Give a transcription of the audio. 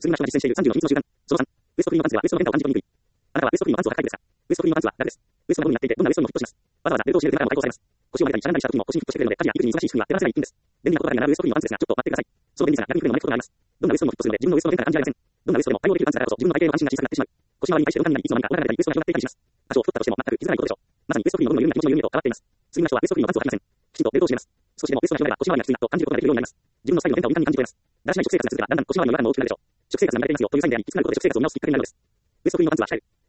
次の人が実践している30の秘密の習慣。その3、ウエストフリーのパンツはウエストの変化を感じ取りにくい。あなたはウエストフリーのパンツを履きたいですか？ウエストフリーのパンツは楽です。ウエストがゴムになっていて、どんなウエストにもフィットします。わざわざベルトを締める手間も解放されます。腰を上げたりしゃがんだりした時も腰にフィットしてくれるので、家事や育児に忙しい人には手放せない一品です。便利なことばかりが並ぶウエストフリーのパンツですが、ちょっと待ってください。その便利さが逆に不便の招くことがあります。どんなウエストにもフィットするので、自分のウエストの変化が感じられません。どんなウエストでも対応できるパンツだからこそ、自分の体型の安心が小さくなってしまう。腰回りに対して動かになり、いつの間にかお腹が出たり、ウエストが広がっていたりします。足を太ったとしても全く気づかないことでしょう。まさにウエストフリーのゴムの緩みが気持ちの緩みへと変わっています。次の人はウエストフリーのパンツを履きません。きちんとベルトを締めます。少しでもウエストが広がれば腰回りがきついなと感じることができるようになります。自分のスタイルの変化を敏感に感じ取れます。だらしない食生活が続けば、だんだん腰回りの違和感も大きくなるでしょう。食生活が慣れていますよというサインであり、いつなることで食生活を見直すきっかけになるのです。ウエストフリーのパンツは鍛える。